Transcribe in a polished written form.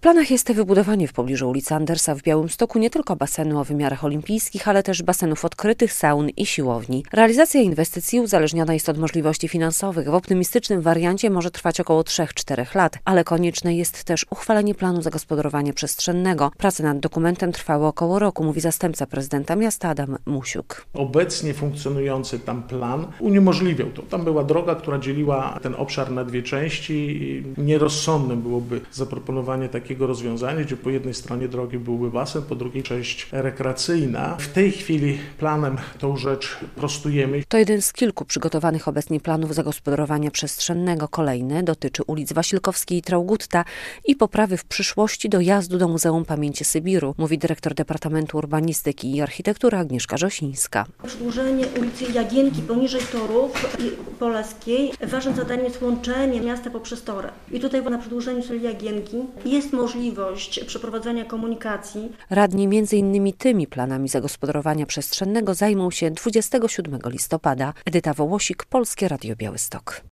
planach jest wybudowanie w pobliżu ulicy Andersa w Białymstoku nie tylko basenu o wymiarach olimpijskich, ale też basenów odkrytych, saun i siłowni. Realizacja inwestycji uzależniona jest od możliwości finansowych. W optymistycznym wariancie może trwać około 3-4 lat, ale konieczne jest też uchwalenie planu zagospodarowania przestrzennego. Prace nad dokumentem trwały około roku, mówi zastępca prezydenta miasta Adam Musiuk. Obecnie funkcjonujący tam plan uniemożliwiał to. Tam była droga, która dzieliła ten obszar na dwie części i nierozsądne byłoby zaproponowanie takiego rozwiązania, gdzie po jednej stronie drogi byłby basen, po drugiej część rekreacyjna. W tej chwili planem tą rzecz prostujemy. To jeden z kilku przygotowanych obecnie planów zagospodarowania przestrzennego. Kolejny dotyczy ulic Wasilkowskiej i Traugutta i poprawy w przyszłości dojazdu do Muzeum Pamięci Sybiru, mówi dyrektor Departamentu Urbanistyki i Architektury Agnieszka Żosińska. Przedłużenie ulicy Jagienki poniżej Torów i Polaskiej. Ważnym zadaniem jest łączenie miasta poprzez tory. I tutaj na przedłużeniu ulicy Jagienki jest możliwość przeprowadzania komunikacji. Radni m.in. tymi planami zagospodarowania przestrzennego zajmą się 27 listopada. Edyta Wołosik, Polskie Radio Białystok.